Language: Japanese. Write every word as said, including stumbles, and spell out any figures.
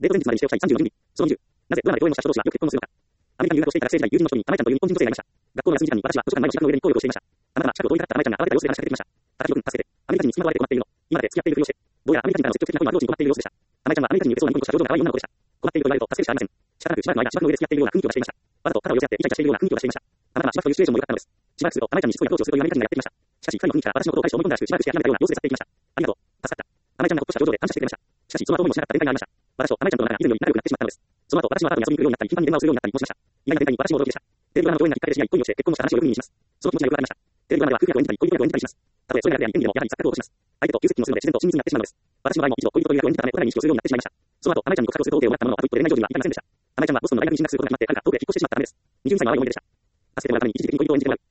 デート前日までにしておきたいさんじゅうの準備。そのにじゅう。なぜドラマで共演のした人同士はよく結婚をするのか。アメリカに留学をしていた学生時代、友人の人にアマイちゃんという日本人女性がいました。学校の休み時間に私は図書館前の近くの上でに協力をしていました。あなたが近くを通りかかったアマイちゃんが慌てた様子で話しかけてきました。高木君、助けて。アメリカ人に付きまとわれて困っているの。今まで付き合っているふりをして。どうやらアメリカ人からの積極的な恋のアプローチに困っている様子でした。アマイちゃんはアメリカ人に受けそうなニコニコした表情が可愛い女の子でした。困っていると言われると助けるしかありません。仕方なくしばらくの間、芝生の上で付き合っているような雰囲気がしていました。わざと肩を寄せ合ってイチャイチャしているような雰囲気がしていました。あなたは芝生というシチュエーションも良かったのです。しばらくするとアマイちゃんにしつこいアプローチをするというアメリカ人がやってきました。しかし、二人の雰囲気から私のことを大して思い込んだらしく、しばらくして諦めたような様子で去っていきました。ありがとう。助かった。アマイちゃんがほっとした表情で感謝してくれました。しかし、その後思いもしなかった展開がありました。私とアマイちゃんとの仲が以前より仲良くなってしまったのです。その後、私はアパートに遊びに来るようになったり、頻繁に電話をするようになったりもしました。意外な展開に私も驚きでした。テレビドラマの上演がきっかけで知り合い、恋をして結婚もした話をよく耳にします。その気持ちがよくわかりました。テレビドラマでは夫婦役を演じたり、恋人役を演じたりします。たとえそういう役であり、演技でもやはり錯覚を起こします。相手と急接近をするので自然と親密になってしまうのです。私の場合も一度恋人という役を演じたため、お互いに意識をするようになってしまいました。その後、アマイちゃんに告白をすると OK をもらったものの、あと一歩で恋愛状態には至りませんでした。アマイちゃんはボストンの大学に進学することが決まって、彼が遠くへ引っ越してしまったためです。にじゅうにさいの若い思い出でした。助けてもらうために一時的に恋人を演じてもらう。